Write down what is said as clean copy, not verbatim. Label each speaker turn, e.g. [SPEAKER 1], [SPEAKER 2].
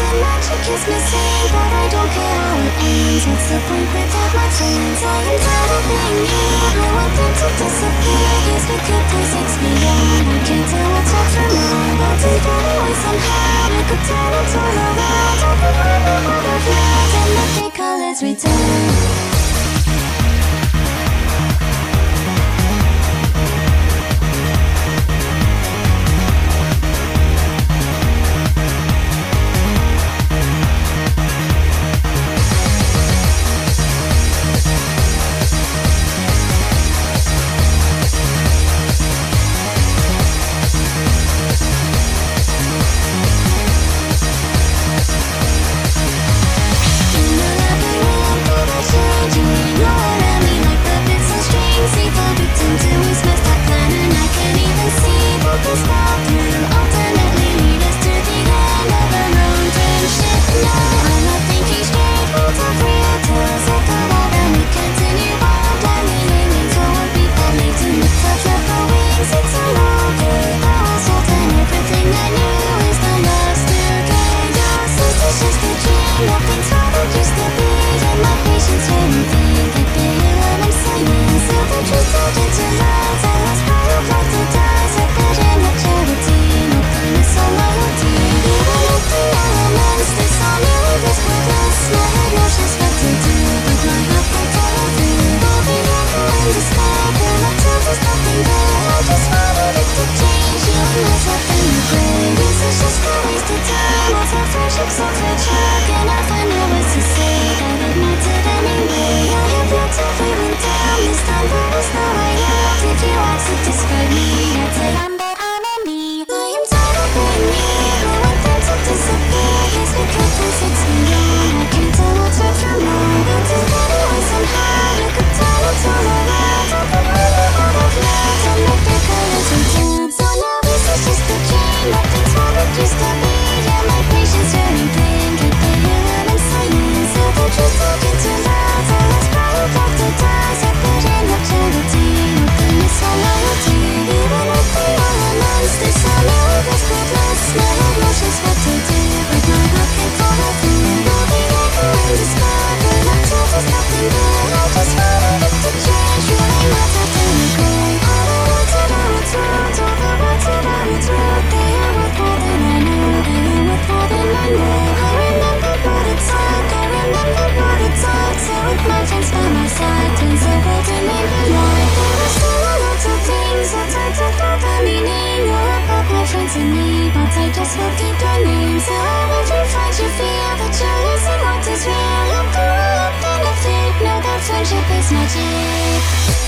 [SPEAKER 1] The magic is missing, but I don't care how it ends. What's the point without my friends? I am tired of being here. I want them to disappear. Yes, we could play 6 feet on. I can't tell what's right from wrong, but deep anyway somehow I could turn it all around. I could run the butterflies and the fake colors return. I just forget your name. So when you find you feel that you're losing what is real. Look through up and I think, no, that friendship is magic.